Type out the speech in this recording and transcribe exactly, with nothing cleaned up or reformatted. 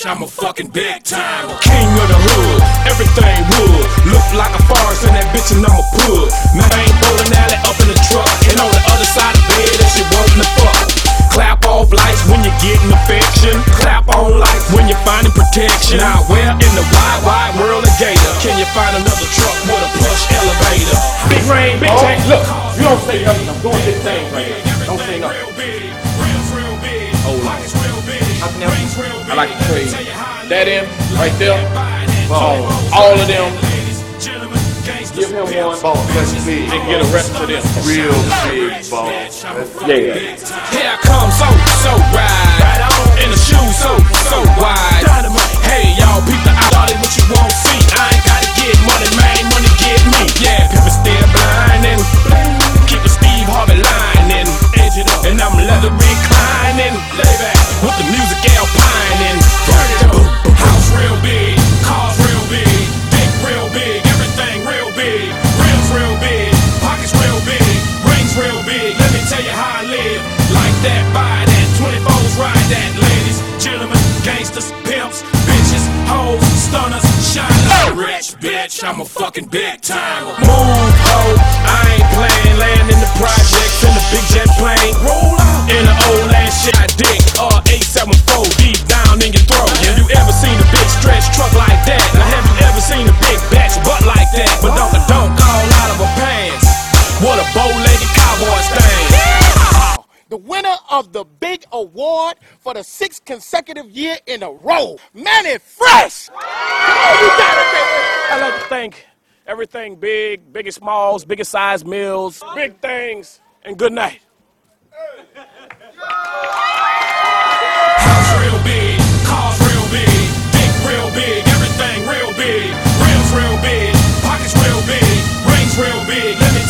bitch, I'm a fucking big time king of the hood, everything wood. Look like a forest in that bitch and I'm a pud. Man, I ain't bowling alley up in the truck, and on the other side of the bed that shit wantin' to fuck. Clap off lights when you're getting affection. Clap on lights when you're finding protection. Now where in the wide, wide world of Gator can you find another truck with a push elevator? Big rain, big oh, tank. Look, you don't say nothing. I'm doing big things right here. Don't say nothing. Oh, like I like to trade that in right there for all of them. Give him one ball, that's big, and get a rest of them. Real big ball. Yeah. Here I come, so, so ride. Right on. In the shoes, so, so wide. Hey, y'all, peep the eye, what you won't see. I ain't gotta get money, man, money get me. Yeah, people still blinding. Keep the Steve Harvey lining. Edge it up, and I'm leather reclining. Lay back, with the music alpining. Turn it up, house real big, cars real big, dick real big, everything real big. Rims real big, pockets real big, rings real big. Let me tell you how I live. Like that, buy that, twenty-fours ride that. Ladies, gentlemen, gangsters, pimps, bitches, hoes, stunners, shine like a rich bitch. I'm a fucking big timer. Move, ho, I ain't playing. Land in the projects in the big jet plane. Roll out in the old ass shit I dig. R eight seven four deep down in your throat. Have you ever seen a big stretch truck like that? Now have you ever seen a big batch butt like that? But don't don't call out of her pants. What a bow-legged cowboy thing. The winner of the big award for the sixth consecutive year in a row, Mannie Fresh! Come on, you got it, baby! I like to thank everything big, biggest smalls, biggest size meals, big things, and good night. House real big.